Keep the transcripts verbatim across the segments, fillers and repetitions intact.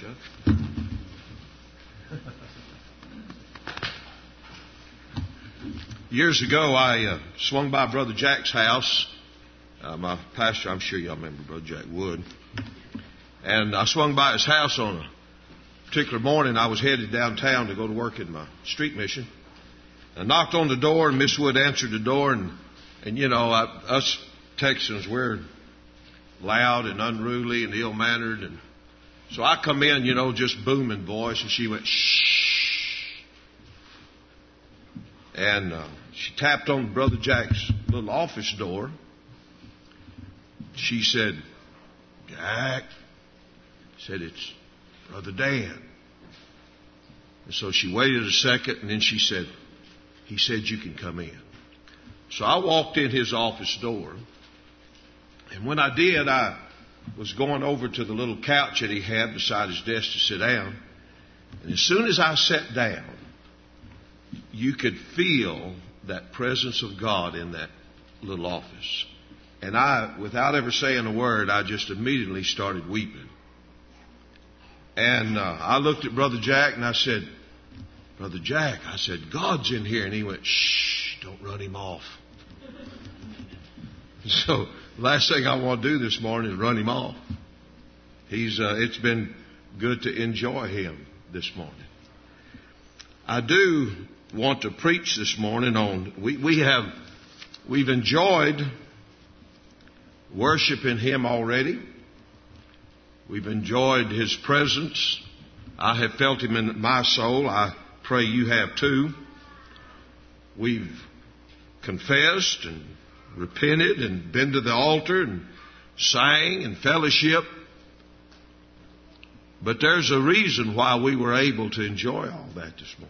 huh? Years ago, I uh, swung by Brother Jack's house. Uh, my pastor, I'm sure y'all remember Brother Jack Wood. And I swung by his house on a particular morning. I was headed downtown to go to work in my street mission. I knocked on the door, and Miss Wood answered the door. And, and you know, I, us Texans, we're loud and unruly and ill-mannered. And so I come in, you know, just booming voice, and she went, shh. And uh, she tapped on Brother Jack's little office door. She said, Jack, said, it's Brother Dan. And so she waited a second, and then she said, he said you can come in. So I walked in his office door, and when I did, I was going over to the little couch that he had beside his desk to sit down. And as soon as I sat down, you could feel that presence of God in that little office. And I, without ever saying a word, I just immediately started weeping. And uh, I looked at Brother Jack and I said, Brother Jack, I said, God's in here. And he went, shh, don't run him off. So the last thing I want to do this morning is run him off. He's, uh, it's been good to enjoy him this morning. I do want to preach this morning on, we, we have, we've enjoyed worshiping him already. We've enjoyed his presence. I have felt him in my soul. I pray you have too. We've confessed and repented and been to the altar and sang and fellowship. But there's a reason why we were able to enjoy all that this morning.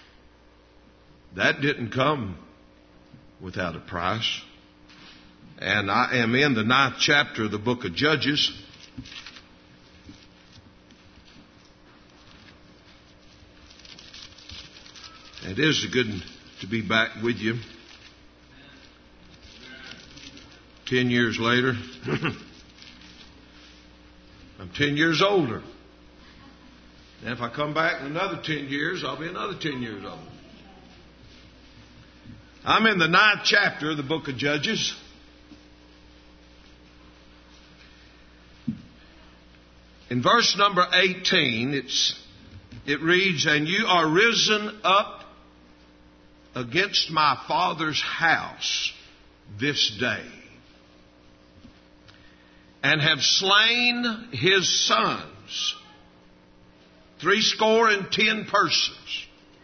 That didn't come without a price. And I am in the ninth chapter of the book of Judges. It is good to be back with you. Ten years later. I'm ten years older. And if I come back in another ten years, I'll be another ten years older. I'm in the ninth chapter of the book of Judges. In verse number eighteen, it's, it reads, and you are risen up against my father's house this day, and have slain his sons, threescore and ten persons,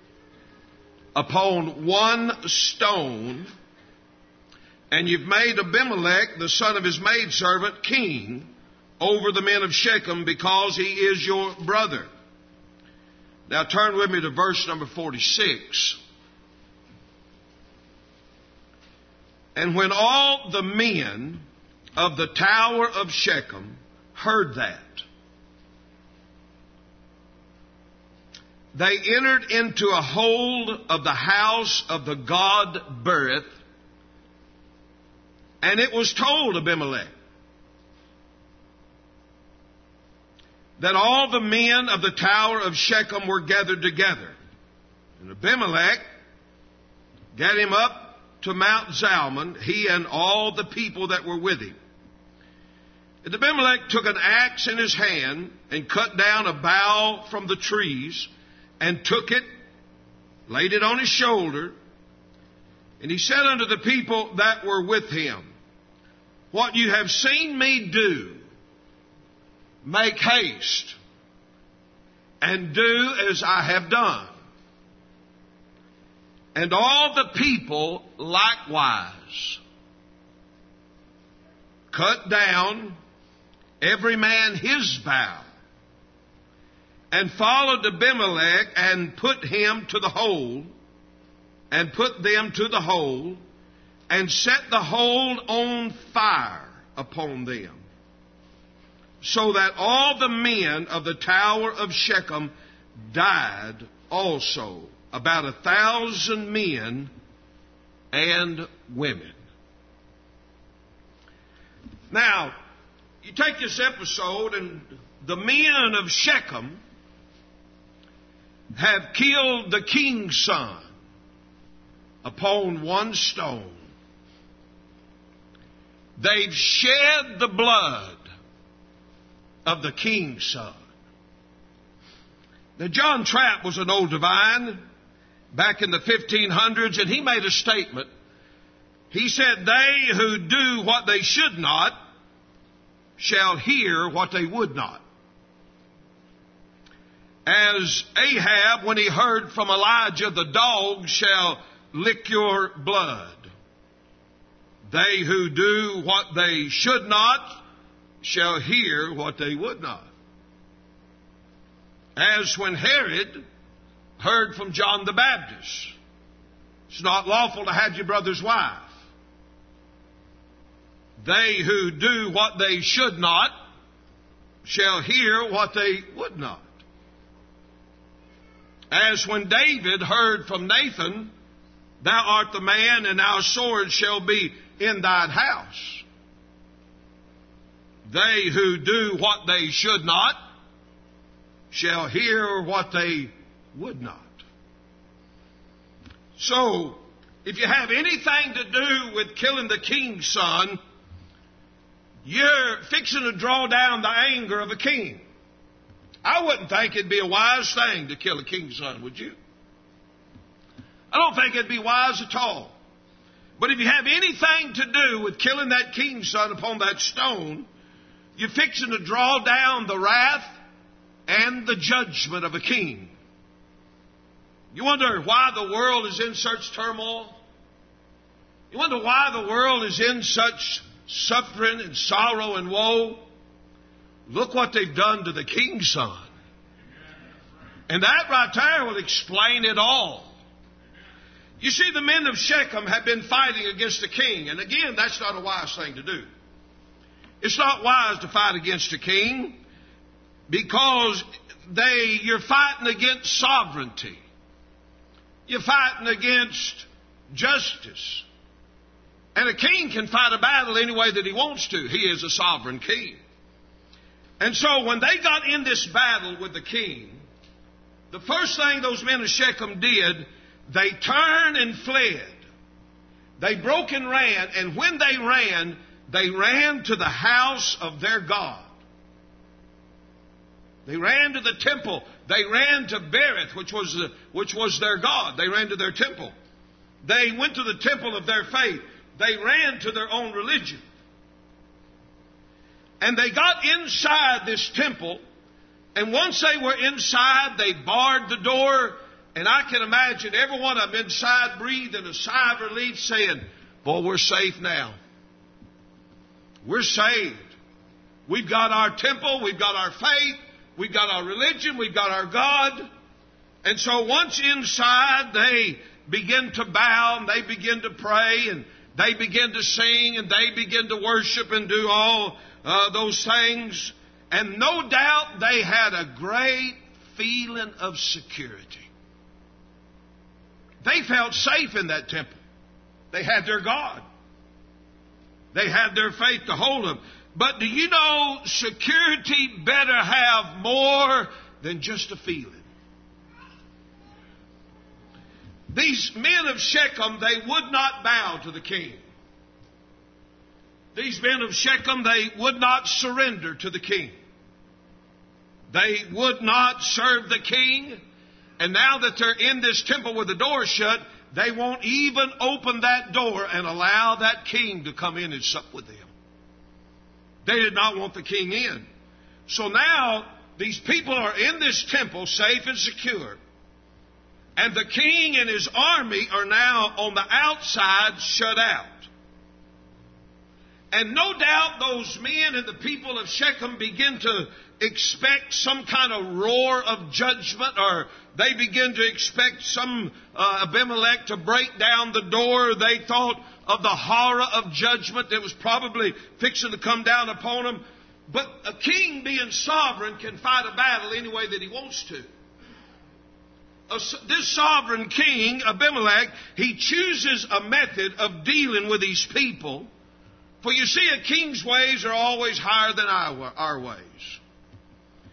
upon one stone, and you've made Abimelech, the son of his maidservant, king over the men of Shechem, because he is your brother. Now turn with me to verse number forty-six. And when all the men of the tower of Shechem heard that, they entered into a hold of the house of the god Berith, and it was told Abimelech that all the men of the tower of Shechem were gathered together. And Abimelech got him up to Mount Zalmon, he and all the people that were with him. And Abimelech took an axe in his hand and cut down a bough from the trees and took it, laid it on his shoulder, and he said unto the people that were with him, what you have seen me do, make haste and do as I have done. And all the people likewise cut down every man his bough, and followed Abimelech and put him to the hold, and put them to the hold, and set the hold on fire upon them, so that all the men of the tower of Shechem died also, about a thousand men and women. Now, you take this episode, and the men of Shechem have killed the king's son upon one stone. They've shed the blood of the king's son. Now, John Trapp was an old divine back in the fifteen hundreds, and he made a statement. He said, "They who do what they should not shall hear what they would not." As Ahab, when he heard from Elijah, "The dogs shall lick your blood." They who do what they should not shall hear what they would not. As when Herod heard from John the Baptist, "It's not lawful to have your brother's wife." They who do what they should not shall hear what they would not. As when David heard from Nathan, "Thou art the man, and our sword shall be in thine house." They who do what they should not shall hear what they would not. So, if you have anything to do with killing the king's son, you're fixing to draw down the anger of a king. I wouldn't think it'd be a wise thing to kill a king's son, would you? I don't think it'd be wise at all. But if you have anything to do with killing that king's son upon that stone, you're fixing to draw down the wrath and the judgment of a king. You wonder why the world is in such turmoil? You wonder why the world is in such suffering and sorrow and woe? Look what they've done to the king's son. And that right there will explain it all. You see, the men of Shechem have been fighting against the king. And again, that's not a wise thing to do. It's not wise to fight against a king because they, you're fighting against sovereignty. You're fighting against justice. And a king can fight a battle any way that he wants to. He is a sovereign king. And so when they got in this battle with the king, the first thing those men of Shechem did, they turned and fled. They broke and ran, and when they ran, they ran to the house of their God. They ran to the temple. They ran to Berith, which was, the, which was their God. They ran to their temple. They went to the temple of their faith. They ran to their own religion. And they got inside this temple, and once they were inside, they barred the door. And I can imagine every one of them inside breathing a sigh of relief, saying, "Boy, we're safe now. We're saved. We've got our temple. We've got our faith. We've got our religion. We've got our God." And so once inside, they begin to bow and they begin to pray and they begin to sing and they begin to worship and do all uh, those things. And no doubt they had a great feeling of security. They felt safe in that temple. They had their God. They had their faith to hold them. But do you know, security better have more than just a feeling. These men of Shechem, they would not bow to the king. These men of Shechem, they would not surrender to the king. They would not serve the king. And now that they're in this temple with the door shut, they won't even open that door and allow that king to come in and sup with them. They did not want the king in. So now these people are in this temple safe and secure. And the king and his army are now on the outside shut out. And no doubt those men and the people of Shechem begin to expect some kind of roar of judgment, or they begin to expect some uh, Abimelech to break down the door. They thought of the horror of judgment that was probably fixing to come down upon them. But a king being sovereign can fight a battle any way that he wants to. A, this sovereign king, Abimelech, he chooses a method of dealing with these people. For you see, a king's ways are always higher than our, our ways.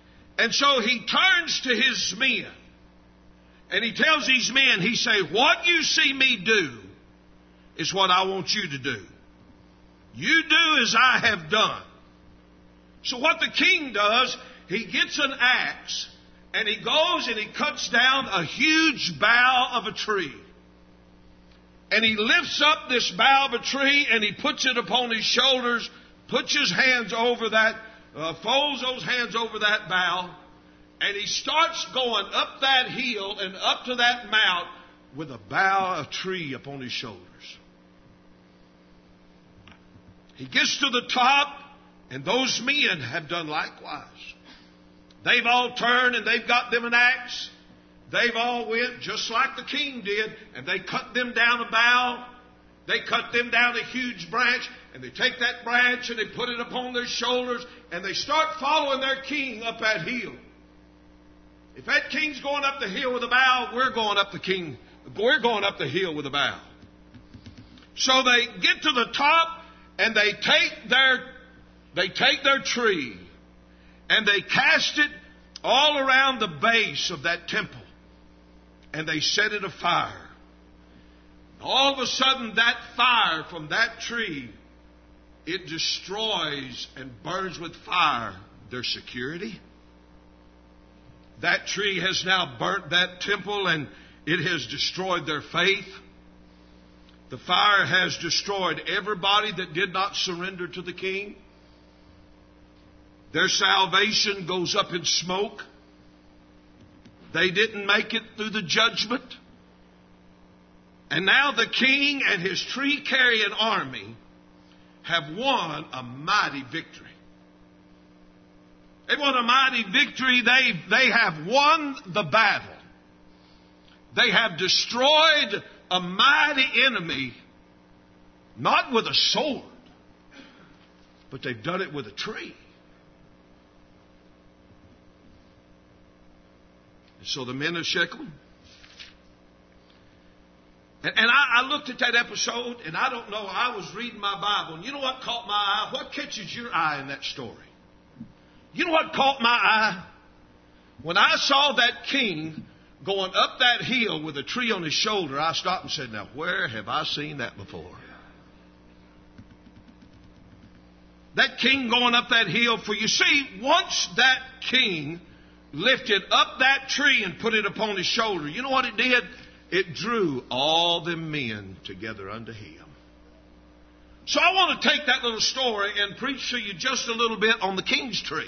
And so he turns to his men. And he tells these men, he say, what you see me do is what I want you to do. You do as I have done. So what the king does, he gets an axe and he goes and he cuts down a huge bough of a tree. And he lifts up this bough of a tree and he puts it upon his shoulders, puts his hands over that, uh, folds those hands over that bough, and he starts going up that hill and up to that mount with a bough of tree upon his shoulders. He gets to the top, and those men have done likewise. They've all turned and they've got them an axe. They've all went just like the king did, and they cut them down a bough. They cut them down a huge branch, and they take that branch and they put it upon their shoulders, and they start following their king up that hill. If that king's going up the hill with a bough, we're going up the king. We're going up the hill with a bough. So they get to the top, and they take their they take their tree, and they cast it all around the base of that temple, and they set it afire. All of a sudden, that fire from that tree, it destroys and burns with fire their security. That tree has now burnt that temple, and it has destroyed their faith. The fire has destroyed everybody that did not surrender to the king. Their salvation goes up in smoke. They didn't make it through the judgment. And now the king and his tree-carrying army have won a mighty victory. They won a mighty victory. They, they have won the battle. They have destroyed a mighty enemy, not with a sword, but they've done it with a tree. And so the men of Shechem, and, and I, I looked at that episode, and I don't know, I was reading my Bible, and you know what caught my eye? What catches your eye in that story? You know what caught my eye? When I saw that king going up that hill with a tree on his shoulder, I stopped and said, now where have I seen that before? That king going up that hill, for you see, once that king lifted up that tree and put it upon his shoulder, you know what it did? It drew all the men together unto him. So I want to take that little story and preach to you just a little bit on the king's tree.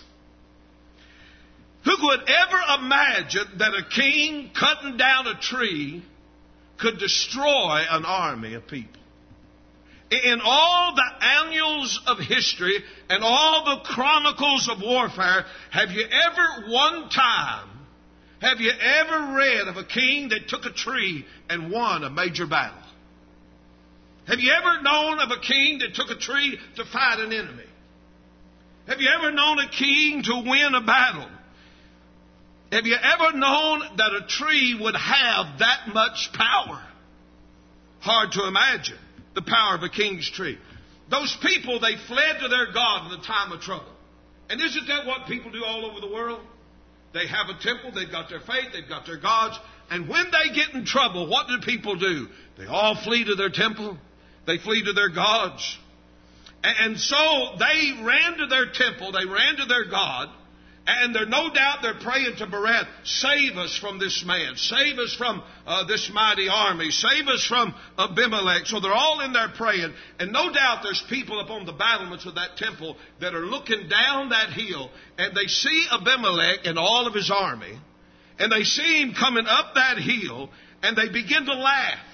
Who could ever imagine that a king cutting down a tree could destroy an army of people? In all the annals of history and all the chronicles of warfare, have you ever one time, have you ever read of a king that took a tree and won a major battle? Have you ever known of a king that took a tree to fight an enemy? Have you ever known a king to win a battle? Have you ever known that a tree would have that much power? Hard to imagine the power of a king's tree. Those people, they fled to their God in the time of trouble. And isn't that what people do all over the world? They have a temple, they've got their faith, they've got their gods. And when they get in trouble, what do people do? They all flee to their temple. They flee to their gods. And so they ran to their temple, they ran to their God. And they're no doubt they're praying to Bereth, save us from this man, save us from uh, this mighty army, save us from Abimelech. So they're all in there praying. And no doubt there's people upon the battlements of that temple that are looking down that hill, and they see Abimelech and all of his army, and they see him coming up that hill, and they begin to laugh.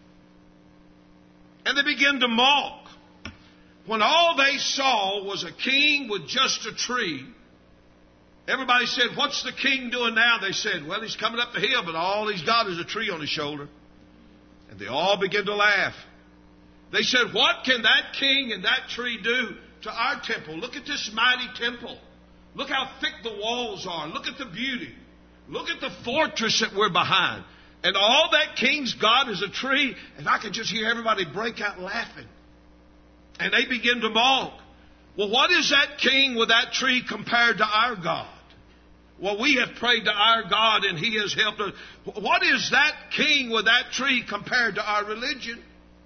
And they begin to mock. When all they saw was a king with just a tree, everybody said, what's the king doing now? They said, well, he's coming up the hill, but all he's got is a tree on his shoulder. And they all began to laugh. They said, what can that king and that tree do to our temple? Look at this mighty temple. Look how thick the walls are. Look at the beauty. Look at the fortress that we're behind. And all that king's got is a tree. And I could just hear everybody break out laughing. And they begin to mock. Well, what is that king with that tree compared to our God? Well, we have prayed to our God and He has helped us. What is that king with that tree compared to our religion?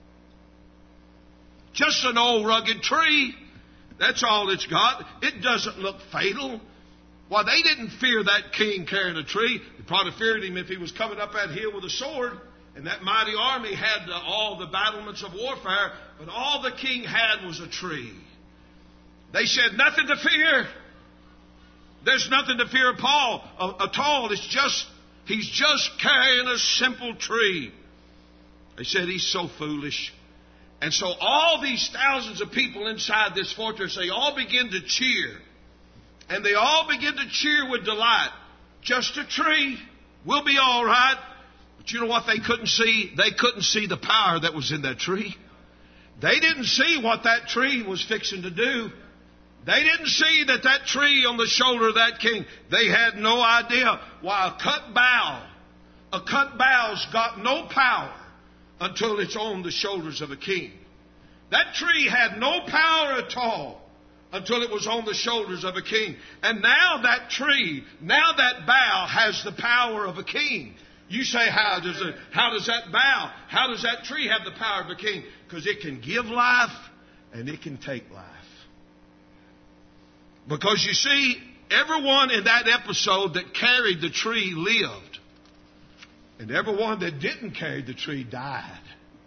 Just an old rugged tree. That's all it's got. It doesn't look fatal. Why, they didn't fear that king carrying a tree. They probably feared him if he was coming up that hill with a sword. And that mighty army had uh, all the battlements of warfare. But all the king had was a tree. They said, nothing to fear. There's nothing to fear Paul uh, at all. It's just, he's just carrying a simple tree. They said, he's so foolish. And so all these thousands of people inside this fortress, they all begin to cheer. And they all begin to cheer with delight. Just a tree. We'll be all right. But you know what they couldn't see? They couldn't see the power that was in that tree. They didn't see what that tree was fixing to do. They didn't see that that tree on the shoulder of that king, they had no idea. Why, a cut bough, a cut bough's got no power until it's on the shoulders of a king. That tree had no power at all until it was on the shoulders of a king. And now that tree, now that bough has the power of a king. You say, how does it, how does that bough, how does that tree have the power of a king? Because it can give life and it can take life. Because you see, everyone in that episode that carried the tree lived. And everyone that didn't carry the tree died.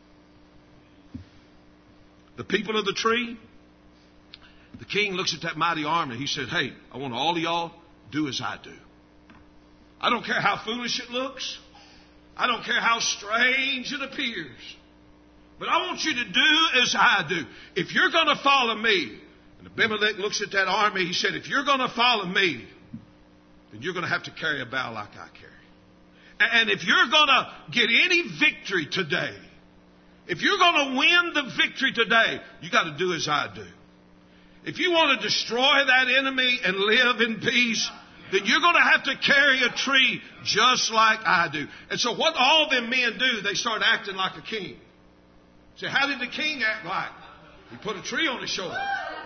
The people of the tree, the king looks at that mighty army. He said, hey, I want all of y'all do as I do. I don't care how foolish it looks. I don't care how strange it appears. But I want you to do as I do. If you're going to follow me, and Abimelech looks at that army, he said, if you're going to follow me, then you're going to have to carry a bough like I carry. And if you're going to get any victory today, if you're going to win the victory today, you got to do as I do. If you want to destroy that enemy and live in peace, then you're going to have to carry a tree just like I do. And so what all them men do, they start acting like a king. So how did the king act like? He put a tree on his shoulder.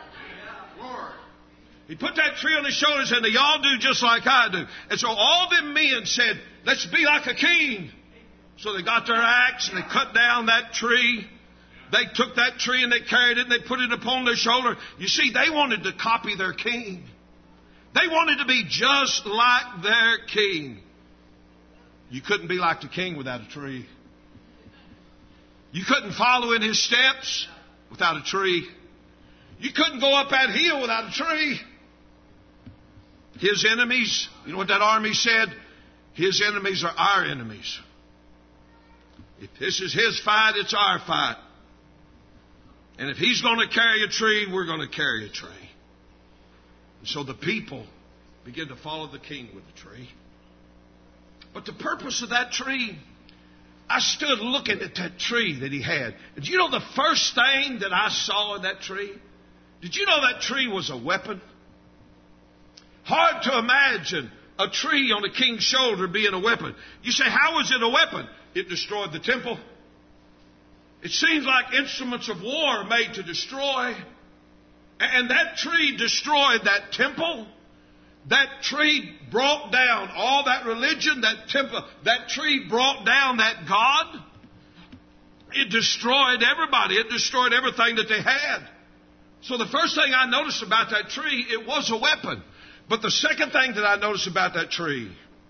He put that tree on his shoulders and they all do just like I do. And so all them men said, let's be like a king. So they got their axe and they cut down that tree. They took that tree and they carried it and they put it upon their shoulder. You see, they wanted to copy their king. They wanted to be just like their king. You couldn't be like the king without a tree. You couldn't follow in his steps without a tree. You couldn't go up that hill without a tree. His enemies, you know what that army said? His enemies are our enemies. If this is his fight, it's our fight. And if he's going to carry a tree, we're going to carry a tree. And so the people begin to follow the king with the tree. But the purpose of that tree, I stood looking at that tree that he had. And do you know the first thing that I saw in that tree? Did you know that tree was a weapon? Hard to imagine a tree on a king's shoulder being a weapon. You say, how was it a weapon? It destroyed the temple. It seems like instruments of war are made to destroy. And that tree destroyed that temple. That tree brought down all that religion, that temple. That tree brought down that God. It destroyed everybody. It destroyed everything that they had. So the first thing I noticed about that tree, it was a weapon. But the second thing that I noticed about that tree,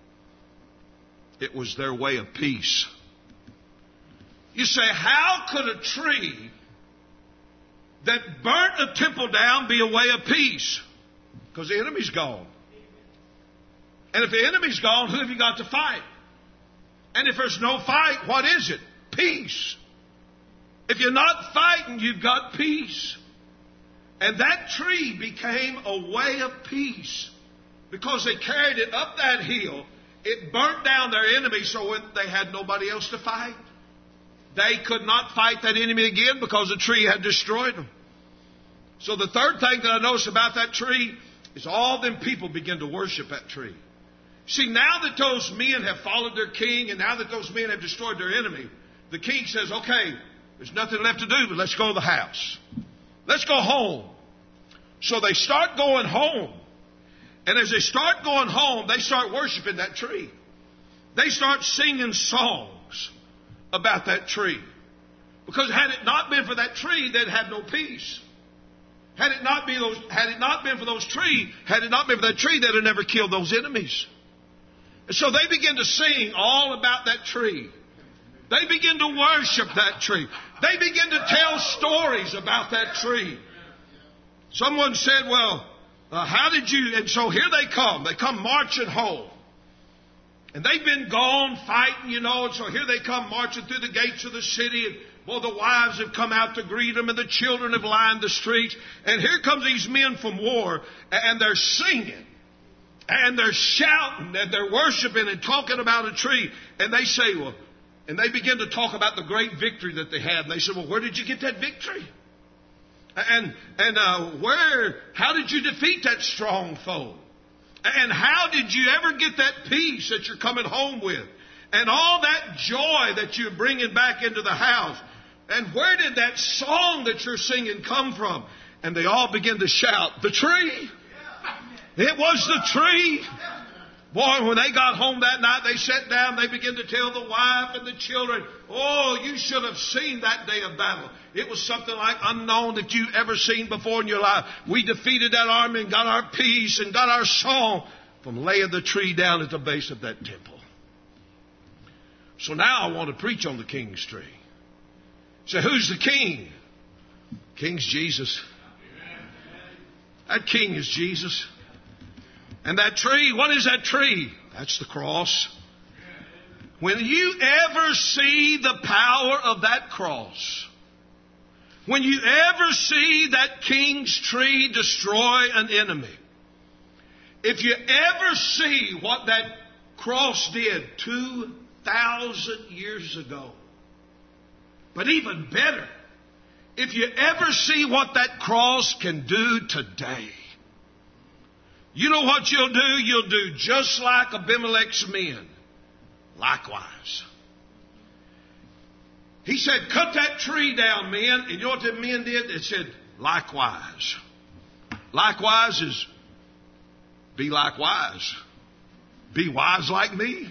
it was their way of peace. You say, how could a tree that burnt a temple down be a way of peace? Because the enemy's gone. And if the enemy's gone, who have you got to fight? And if there's no fight, what is it? Peace. If you're not fighting, you've got peace. And that tree became a way of peace. Because they carried it up that hill, it burnt down their enemy so when they had nobody else to fight. They could not fight that enemy again because the tree had destroyed them. So the third thing that I noticed about that tree is all them people begin to worship that tree. See, now that those men have followed their king and now that those men have destroyed their enemy, the king says, okay, there's nothing left to do, but let's go to the house. Let's go home. So they start going home. And as they start going home, they start worshiping that tree. They start singing songs about that tree. Because had it not been for that tree, they'd have no peace. Had it not been those, had it not been for those trees, had it not been for that tree, they'd have never killed those enemies. And so they begin to sing all about that tree. They begin to worship that tree. They begin to tell stories about that tree. Someone said, well, uh, how did you... And so here they come. They come marching home. And they've been gone fighting, you know, and so here they come marching through the gates of the city. And, boy, the wives have come out to greet them, and the children have lined the streets. And here comes these men from war, and they're singing. And they're shouting, and they're worshiping and talking about a tree. And they say, well... And they begin to talk about the great victory that they had. And they said, well, where did you get that victory? And, and uh, where, how did you defeat that strong foe? And how did you ever get that peace that you're coming home with? And all that joy that you're bringing back into the house? And where did that song that you're singing come from? And they all begin to shout, the tree! It was the tree! Boy, when they got home that night, they sat down, they began to tell the wife and the children, oh, you should have seen that day of battle. It was something like unknown that you've ever seen before in your life. We defeated that army and got our peace and got our song from laying the tree down at the base of that temple. So now I want to preach on the king's tree. So who's the king? King's Jesus. That king is Jesus. And that tree, what is that tree? That's the cross. When you ever see the power of that cross, when you ever see that king's tree destroy an enemy, if you ever see what that cross did two thousand years ago, but even better, if you ever see what that cross can do today, you know what you'll do? You'll do just like Abimelech's men. Likewise. He said, cut that tree down, men. And you know what the men did? It said, likewise. Likewise is be likewise. Be wise like me.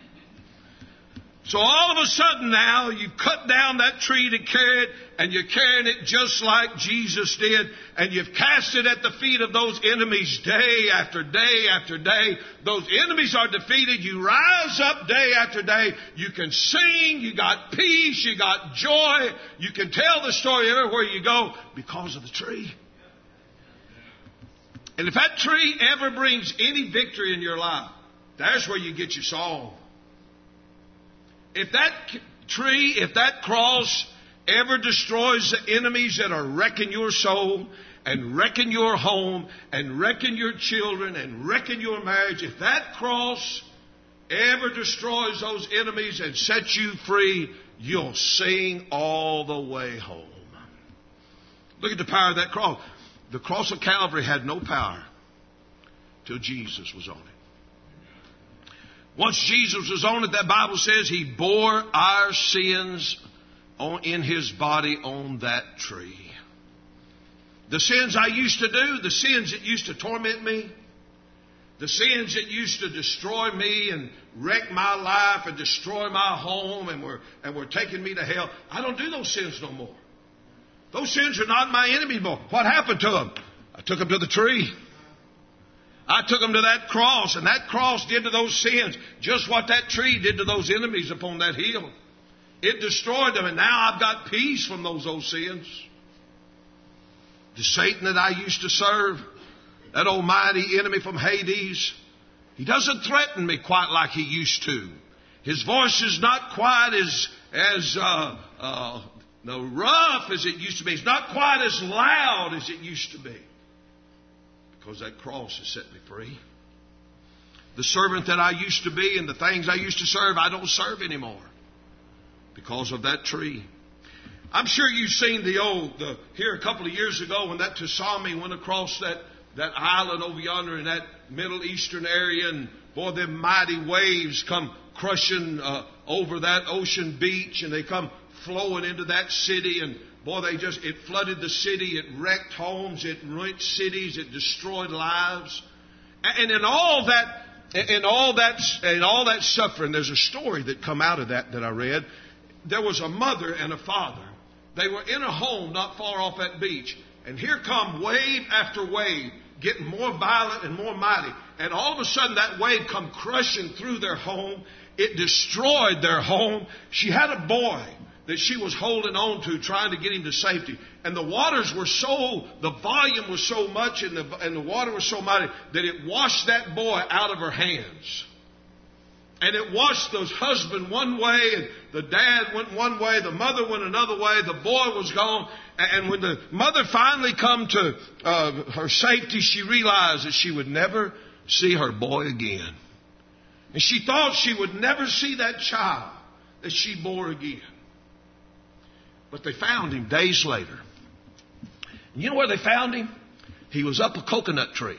So all of a sudden now, you cut down that tree to carry it, and you're carrying it just like Jesus did, and you've cast it at the feet of those enemies day after day after day. Those enemies are defeated. You rise up day after day. You can sing. You got peace. You got joy. You can tell the story everywhere you go because of the tree. And if that tree ever brings any victory in your life, there's where you get your song. If that tree, if that cross ever destroys the enemies that are wrecking your soul and wrecking your home and wrecking your children and wrecking your marriage, if that cross ever destroys those enemies and sets you free, you'll sing all the way home. Look at the power of that cross. The cross of Calvary had no power till Jesus was on it. Once Jesus was on it, that Bible says He bore our sins on, in His body on that tree. The sins I used to do, the sins that used to torment me, the sins that used to destroy me and wreck my life and destroy my home and were, and were taking me to hell, I don't do those sins no more. Those sins are not my enemy anymore. What happened to them? I took them to the tree. I took them to that cross, and that cross did to those sins just what that tree did to those enemies upon that hill. It destroyed them, and now I've got peace from those old sins. The Satan that I used to serve, that almighty enemy from Hades, he doesn't threaten me quite like he used to. His voice is not quite as, as uh, uh, no, rough as it used to be. It's not quite as loud as it used to be. Because that cross has set me free. The servant that I used to be and the things I used to serve, I don't serve anymore. Because of that tree. I'm sure you've seen the old, the, here a couple of years ago when that tsunami went across that, that island over yonder in that Middle Eastern area. And boy, them mighty waves come crushing uh, over that ocean beach. And they come flowing into that city. And boy, they just, it flooded the city, it wrecked homes, it ruined cities, it destroyed lives. And in all that, in all that, in all that suffering, there's a story that come out of that that I read. There was a mother and a father. They were in a home not far off that beach. And here come wave after wave, getting more violent and more mighty. And all of a sudden that wave come crushing through their home. It destroyed their home. She had a boy that she was holding on to, trying to get him to safety. And the waters were so, the volume was so much and the, and the water was so mighty that it washed that boy out of her hands. And it washed the husband one way, and the dad went one way, the mother went another way, the boy was gone. And when the mother finally come to uh, her safety, she realized that she would never see her boy again. And she thought she would never see that child that she bore again. But they found him days later. And you know where they found him? He was up a coconut tree.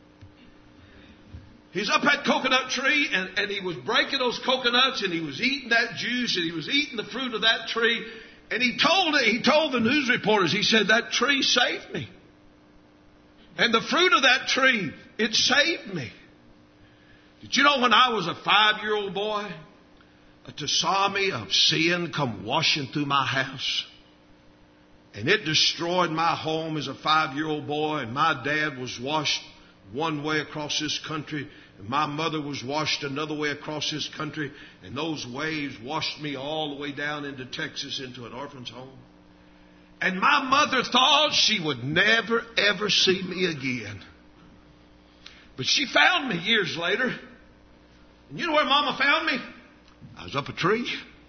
He's up that coconut tree, and, and he was breaking those coconuts, and he was eating that juice, and he was eating the fruit of that tree. And he told it, he told the news reporters, he said, that tree saved me. And the fruit of that tree, it saved me. Did you know when I was a five-year-old boy, a tsunami of sin come washing through my house? And it destroyed my home as a five-year-old boy, and my dad was washed one way across this country, and my mother was washed another way across this country, and those waves washed me all the way down into Texas into an orphan's home. And my mother thought she would never, ever see me again. But she found me years later. And you know where Mama found me? I was up a tree.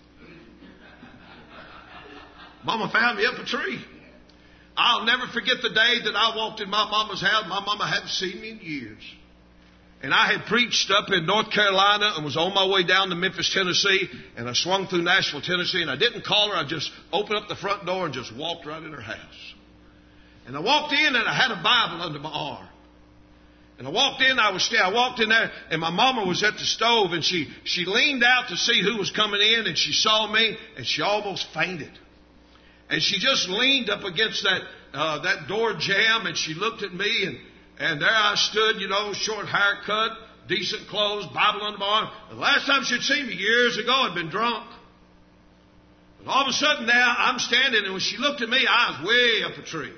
Mama found me up a tree. I'll never forget the day that I walked in my mama's house. My mama hadn't seen me in years. And I had preached up in North Carolina and was on my way down to Memphis, Tennessee. And I swung through Nashville, Tennessee. And I didn't call her. I just opened up the front door and just walked right in her house. And I walked in and I had a Bible under my arm. And I walked in, I was still, I walked in there, and my mama was at the stove, and she, she leaned out to see who was coming in, and she saw me, and she almost fainted. And she just leaned up against that uh, that door jamb, and she looked at me, and, and there I stood, you know, short haircut, decent clothes, Bible under my arm. The last time she'd seen me years ago, I'd been drunk. But all of a sudden now, I'm standing, and when she looked at me, I was way up a tree.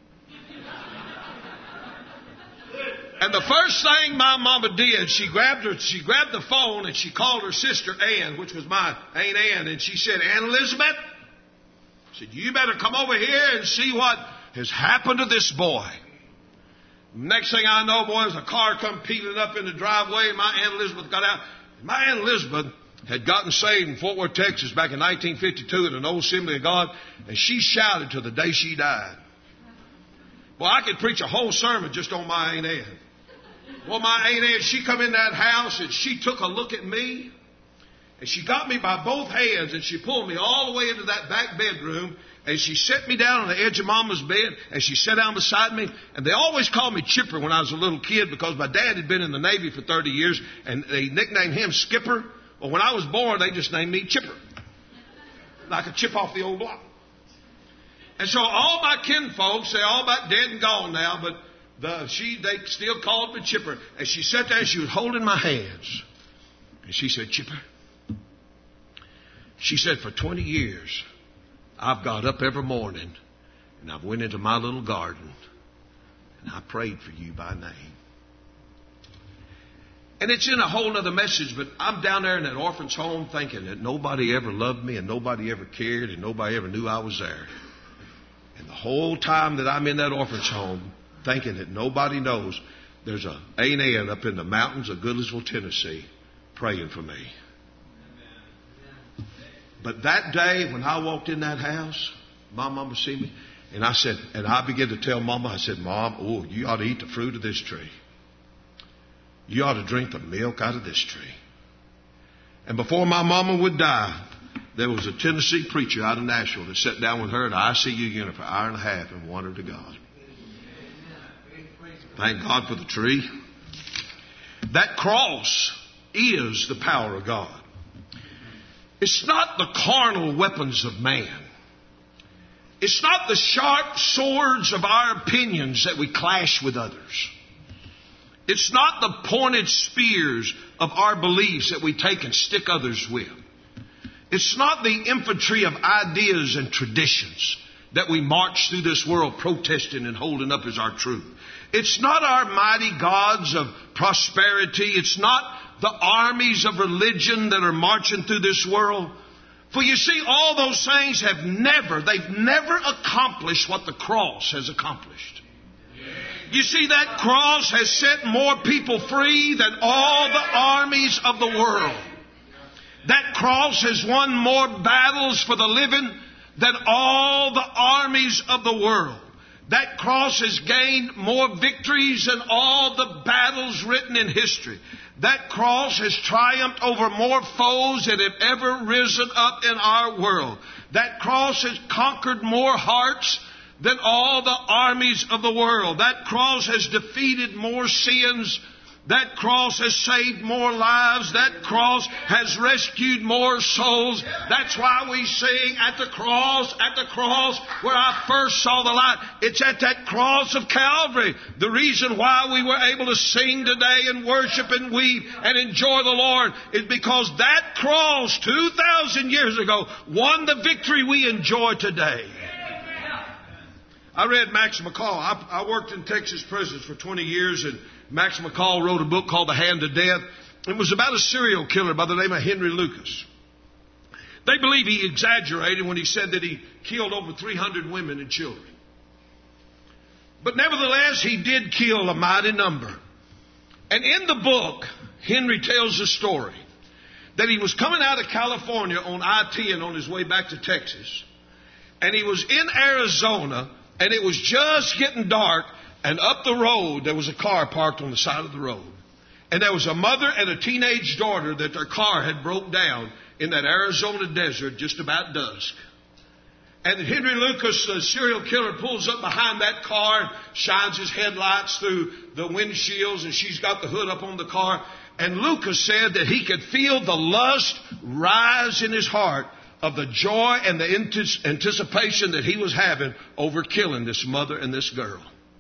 And the first thing my mama did, she grabbed her, she grabbed the phone and she called her sister Ann, which was my Aunt Ann, and she said, Aunt Elizabeth, said, you better come over here and see what has happened to this boy. Next thing I know, boys, a car come peeling up in the driveway, and my Aunt Elizabeth got out. My Aunt Elizabeth had gotten saved in Fort Worth, Texas back in nineteen fifty-two at an old Assembly of God, and she shouted till the day she died. Well, I could preach a whole sermon just on my Aunt Ann. Well, my Aunt Ann, she come in that house and she took a look at me, and she got me by both hands, and she pulled me all the way into that back bedroom, and she set me down on the edge of Mama's bed, and she sat down beside me. And they always called me Chipper when I was a little kid because my dad had been in the Navy for thirty years, and they nicknamed him Skipper. Well, when I was born, they just named me Chipper, like a chip off the old block. And so all my kinfolks, they're all about dead and gone now, but the, she they still called me Chipper. And she sat there and she was holding my hands. And she said, Chipper, she said, for twenty years, I've got up every morning and I've went into my little garden and I prayed for you by name. And it's in a whole other message, but I'm down there in that orphan's home thinking that nobody ever loved me and nobody ever cared and nobody ever knew I was there. And the whole time that I'm in that orphan's home thinking that nobody knows, there's a Aunt Ann up in the mountains of Goodlettsville, Tennessee, praying for me. But that day when I walked in that house, my mama see me, and I said, and I began to tell Mama, I said, Mom, oh, you ought to eat the fruit of this tree. You ought to drink the milk out of this tree. And before my mama would die, there was a Tennessee preacher out of Nashville that sat down with her in an I C U unit for an hour and a half and won her to God. Thank God for the tree. That cross is the power of God. It's not the carnal weapons of man. It's not the sharp swords of our opinions that we clash with others. It's not the pointed spears of our beliefs that we take and stick others with. It's not the infantry of ideas and traditions that we march through this world protesting and holding up as our truth. It's not our mighty gods of prosperity. It's not the armies of religion that are marching through this world. For you see, all those things have never, they've never accomplished what the cross has accomplished. You see, that cross has set more people free than all the armies of the world. That cross has won more battles for the living than all the armies of the world. That cross has gained more victories than all the battles written in history. That cross has triumphed over more foes that have ever risen up in our world. That cross has conquered more hearts than all the armies of the world. That cross has defeated more sins. That cross has saved more lives. That cross has rescued more souls. That's why we sing at the cross, at the cross where I first saw the light. It's at that cross of Calvary. The reason why we were able to sing today and worship and weep and enjoy the Lord is because that cross two thousand years ago won the victory we enjoy today. I read Max McCall. I, I worked in Texas prisons for twenty years, and Max McCall wrote a book called The Hand of Death. It was about a serial killer by the name of Henry Lucas. They believe he exaggerated when he said that he killed over three hundred women and children. But nevertheless, he did kill a mighty number. And in the book, Henry tells the story that he was coming out of California on I ten on his way back to Texas. And he was in Arizona, and it was just getting dark. And up the road, there was a car parked on the side of the road. And there was a mother and a teenage daughter that their car had broke down in that Arizona desert just about dusk. And Henry Lucas, the serial killer, pulls up behind that car and shines his headlights through the windshields, and she's got the hood up on the car. And Lucas said that he could feel the lust rise in his heart of the joy and the anticipation that he was having over killing this mother and this girl.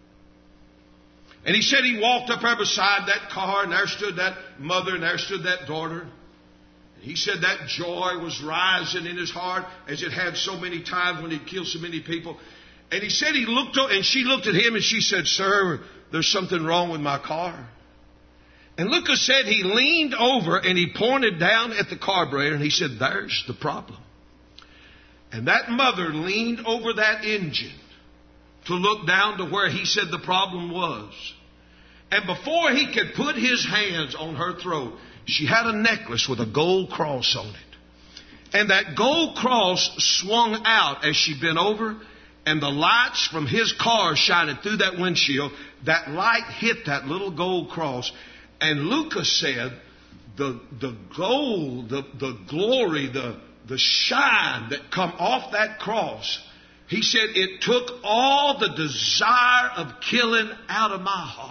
And he said he walked up there beside that car, and there stood that mother, and there stood that daughter. And he said that joy was rising in his heart as it had so many times when he'd killed so many people. And he said he looked, and she looked at him, and she said, "Sir, there's something wrong with my car." And Lucas said he leaned over and he pointed down at the carburetor, and he said, "There's the problem." And that mother leaned over that engine to look down to where he said the problem was. And before he could put his hands on her throat, she had a necklace with a gold cross on it. And that gold cross swung out as she bent over, and the lights from his car shining through that windshield, that light hit that little gold cross. And Lucas said the, the gold, the, the glory, the, the shine that come off that cross, he said it took all the desire of killing out of my heart.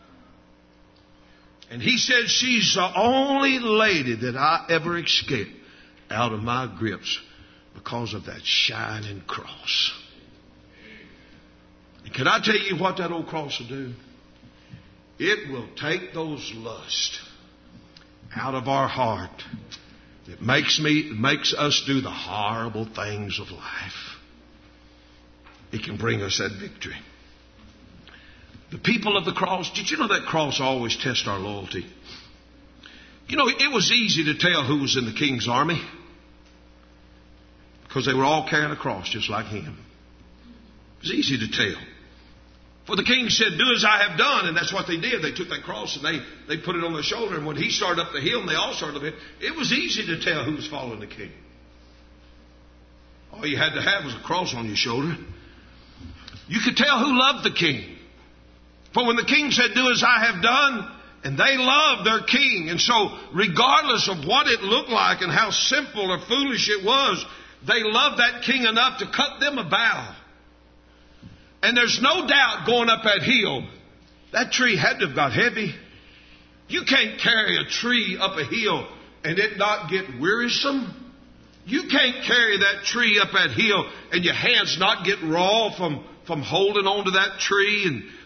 And he said she's the only lady that I ever escaped out of my grips because of that shining cross. And can I tell you what that old cross will do? It will take those lusts out of our heart. It makes me, it makes us do the horrible things of life. It can bring us that victory. The people of the cross, did you know that cross always tests our loyalty? You know, it was easy to tell who was in the king's army because they were all carrying a cross just like him. It was easy to tell. For the king said, "Do as I have done," and that's what they did. They took that cross and they, they put it on their shoulder, and when he started up the hill and they all started up the hill, it was easy to tell who was following the king. All you had to have was a cross on your shoulder. You could tell who loved the king. For when the king said, "Do as I have done," and they loved their king. And so regardless of what it looked like and how simple or foolish it was, they loved that king enough to cut them a bow. And there's no doubt going up that hill, that tree had to have got heavy. You can't carry a tree up a hill and it not get wearisome. You can't carry that tree up that hill and your hands not get raw from, from holding on to that tree and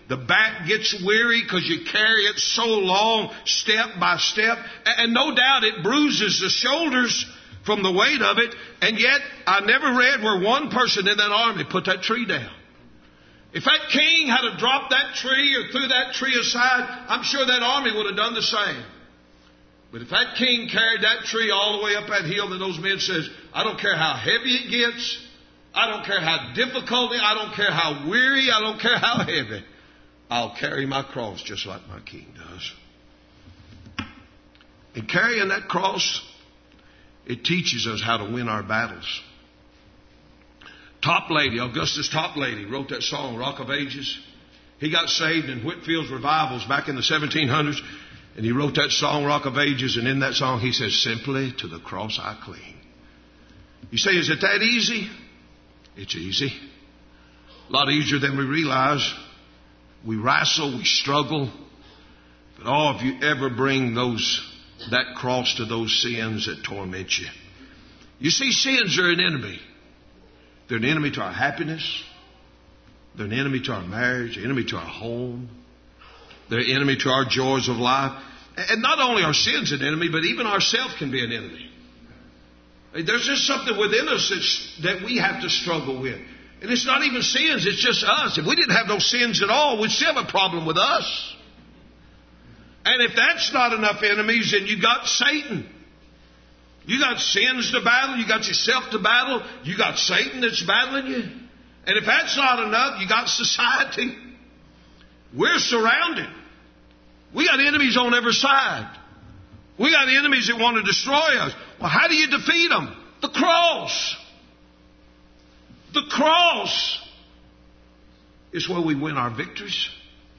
The back gets weary because you carry it so long, step by step. And no doubt it bruises the shoulders from the weight of it. And yet, I never read where one person in that army put that tree down. If that king had to drop that tree or threw that tree aside, I'm sure that army would have done the same. But if that king carried that tree all the way up that hill, then those men says, I don't care how heavy it gets. I don't care how difficult it, I don't care how weary, I don't care how heavy. I'll carry my cross just like my king does. And carrying that cross, it teaches us how to win our battles. Toplady, Augustus Toplady, wrote that song, Rock of Ages. He got saved in Whitfield's revivals back in the seventeen hundreds. And he wrote that song, Rock of Ages. And in that song he says, simply to the cross I cling. You say, is it that easy? It's easy. A lot easier than we realize. We wrestle, we struggle. But oh, if you ever bring those that cross to those sins that torment you. You see, sins are an enemy. They're an enemy to our happiness. They're an enemy to our marriage, an enemy to our home. They're an enemy to our joys of life. And not only are sins an enemy, but even ourselves can be an enemy. There's just something within us that's, that we have to struggle with. And it's not even sins, it's just us. If we didn't have those sins at all, we'd still have a problem with us. And if that's not enough enemies, then you got Satan. You got sins to battle, you got yourself to battle, you got Satan that's battling you. And if that's not enough, you got society. We're surrounded. We got enemies on every side. We got enemies that want to destroy us. Well, how do you defeat them? The cross. The cross is where we win our victories.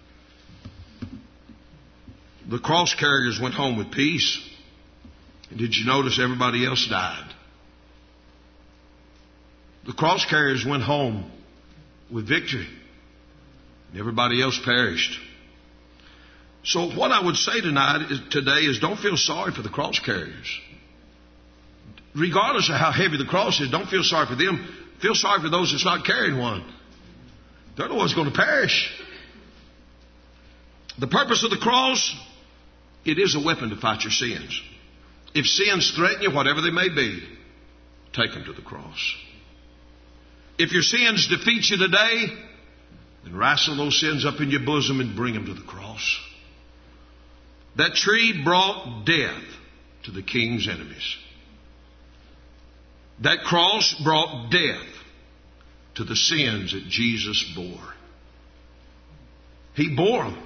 The cross carriers went home with peace. And did you notice everybody else died? The cross carriers went home with victory. And everybody else perished. So what I would say tonight is, today is don't feel sorry for the cross carriers. Regardless of how heavy the cross is, don't feel sorry for them. Feel sorry for those that's not carrying one. They're the ones going to perish. The purpose of the cross, it is a weapon to fight your sins. If sins threaten you, whatever they may be, take them to the cross. If your sins defeat you today, then wrestle those sins up in your bosom and bring them to the cross. That tree brought death to the king's enemies. That cross brought death to the sins that Jesus bore. He bore them.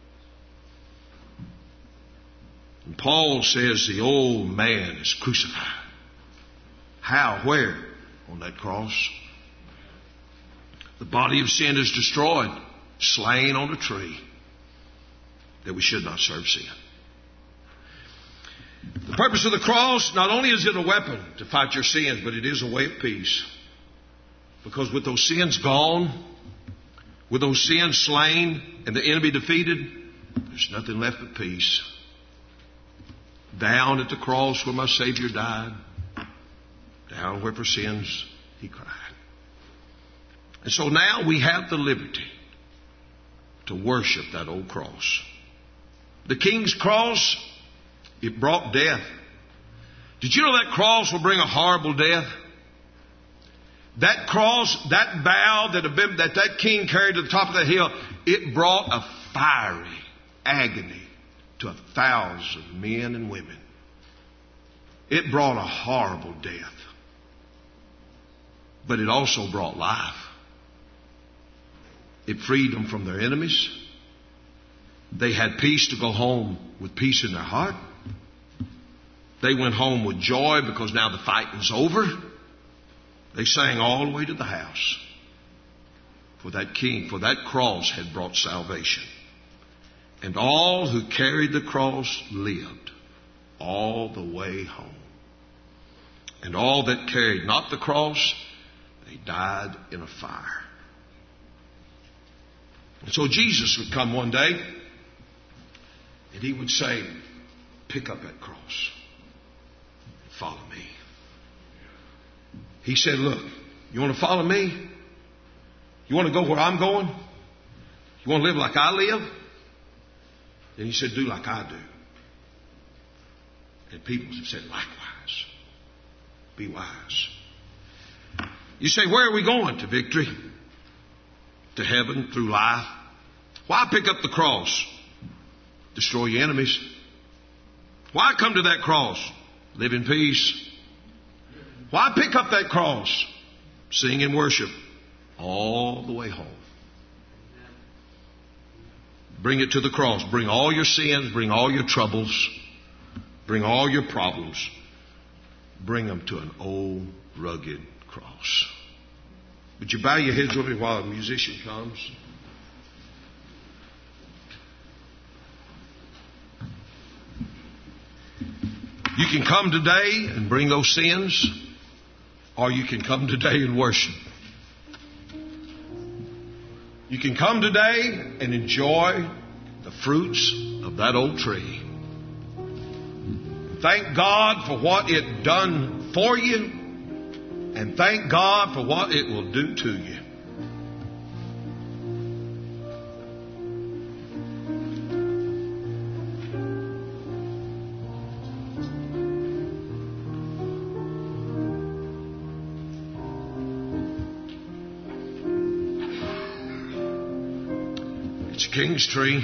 And Paul says the old man is crucified. How? Where? On that cross. The body of sin is destroyed, slain on a tree, that we should not serve sin. The purpose of the cross, not only is it a weapon to fight your sins, but it is a way of peace. Because with those sins gone, with those sins slain and the enemy defeated, there's nothing left but peace. Down at the cross where my Savior died, down where for sins He cried. And so now we have the liberty to worship that old cross. The King's cross, it brought death. Did you know that cross will bring a horrible death? That cross, that bough that, had been, that that king carried to the top of the hill, it brought a fiery agony to a thousand men and women. It brought a horrible death. But it also brought life. It freed them from their enemies. They had peace to go home with peace in their heart. They went home with joy because now the fighting's over. They sang all the way to the house. For that king, for that cross had brought salvation. And all who carried the cross lived all the way home. And all that carried not the cross, they died in a fire. And so Jesus would come one day and He would say, pick up that cross and follow me. He said, look, you want to follow me? You want to go where I'm going? You want to live like I live? Then he said, do like I do. And people have said, likewise. Be wise. You say, where are we going? To victory? To heaven? Through life? Why pick up the cross? Destroy your enemies. Why come to that cross? Live in peace. Why pick up that cross? Sing and worship all the way home. Bring it to the cross. Bring all your sins. Bring all your troubles. Bring all your problems. Bring them to an old, rugged cross. Would you bow your heads with me while the musician comes? You can come today and bring those sins, or you can come today and worship. You can come today and enjoy the fruits of that old tree. Thank God for what it done for you, and thank God for what it will do to you. It's a king's tree.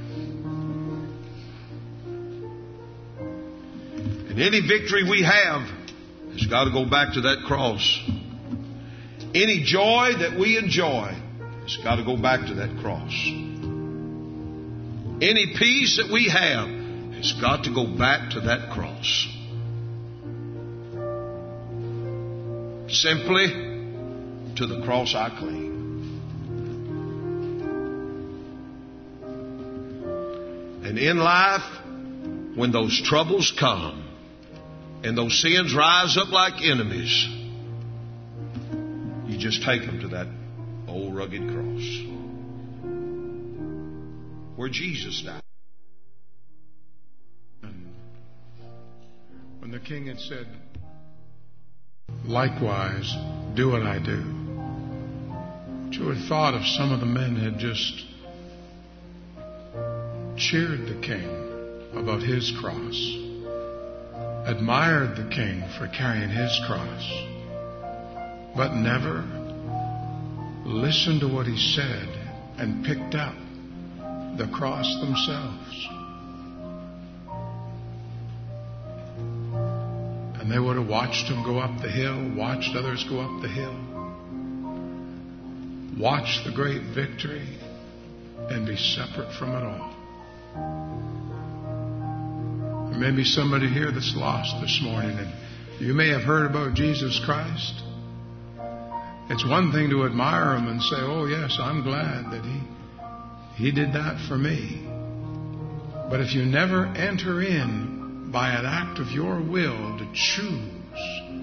And any victory we have has got to go back to that cross. Any joy that we enjoy has got to go back to that cross. Any peace that we have has got to go back to that cross. Simply to the cross I cling. And in life, when those troubles come and those sins rise up like enemies, you just take them to that old rugged cross where Jesus died. When the king had said, likewise, do what I do, you had thought if some of the men had just cheered the king about his cross, admired the king for carrying his cross, but never listened to what he said and picked up the cross themselves. And they would have watched him go up the hill, watched others go up the hill, watched the great victory, and be separate from it all. There may be somebody here that's lost this morning, and you may have heard about Jesus Christ. It's one thing to admire him and say, oh yes, I'm glad that he he did that for me. But if you never enter in by an act of your will to choose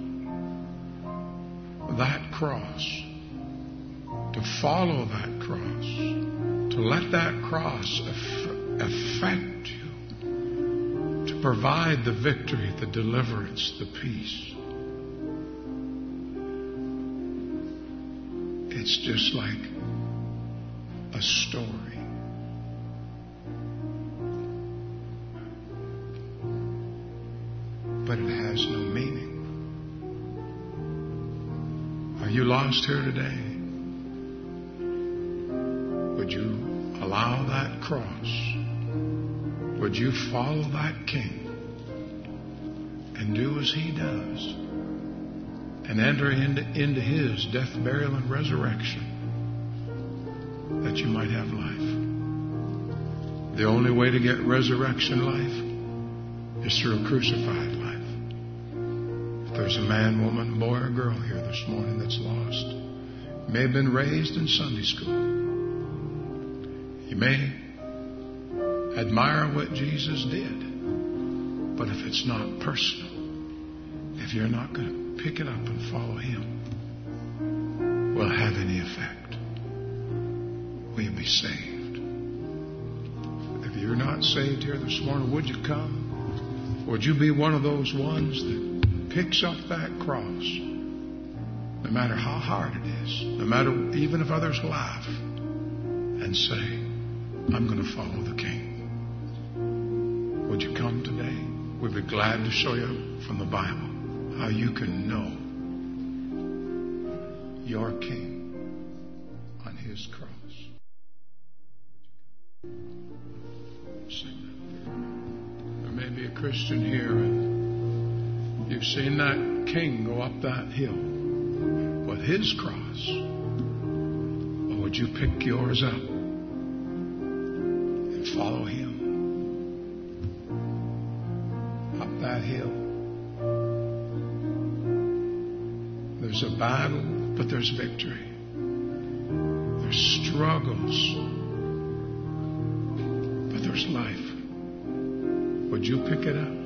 that cross, to follow that cross, to let that cross affect you, to provide the victory, the deliverance, the peace, it's just like a story. But it has no meaning. Are you lost here today? Would you allow that cross? Would you follow that King and do as he does and enter into, into his death, burial, and resurrection that you might have life? The only way to get resurrection life is through a crucified life. If there's a man, woman, boy, or girl here this morning that's lost, you may have been raised in Sunday school. You may admire what Jesus did, but if it's not personal, if you're not going to pick it up and follow him, will it have any effect? Will you be saved? If you're not saved here this morning, would you come? Would you be one of those ones that picks up that cross, no matter how hard it is, no matter even if others laugh, and say, I'm going to follow the King. Would you come today? We'd be glad to show you from the Bible how you can know your King on His cross. Sing that. There may be a Christian here and you've seen that King go up that hill with His cross. Or would you pick yours up and follow Him up that hill? There's a battle, but there's victory. There's struggles, but there's life. Would you pick it up?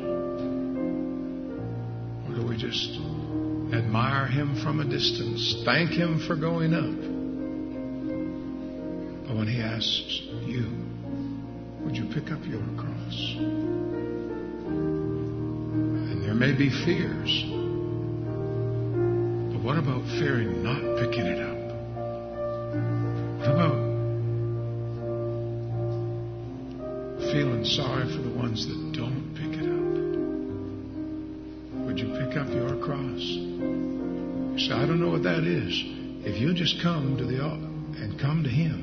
Or do we just admire Him from a distance, thank Him for going up? But when He asks you, would you pick up your cross? And there may be fears. But what about fearing not picking it up? What about feeling sorry for the ones that don't pick it up? Would you pick up your cross? You say, I don't know what that is. If you just come to the altar and come to Him,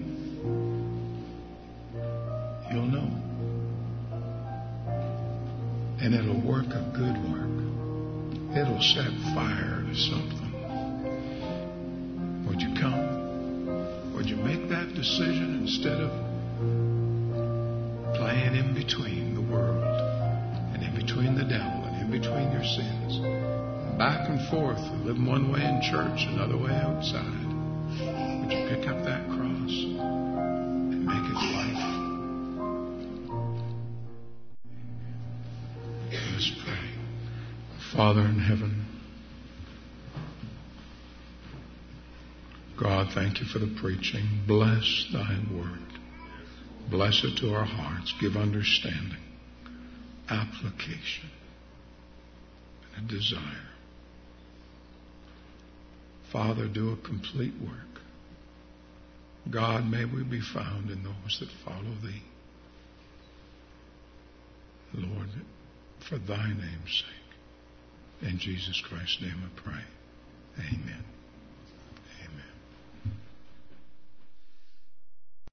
you'll know. And it'll work a good work. It'll set fire to something. Would you come? Would you make that decision instead of playing in between the world and in between the devil and in between your sins, and back and forth, and living one way in church, another way outside? Would you pick up that cross and make it life? Let's pray. Father in heaven, God, thank You for the preaching. Bless Thy word. Bless it to our hearts. Give understanding, application, and a desire. Father, do a complete work. God, may we be found in those that follow Thee. Lord, for Thy name's sake. In Jesus Christ's name I pray. Amen.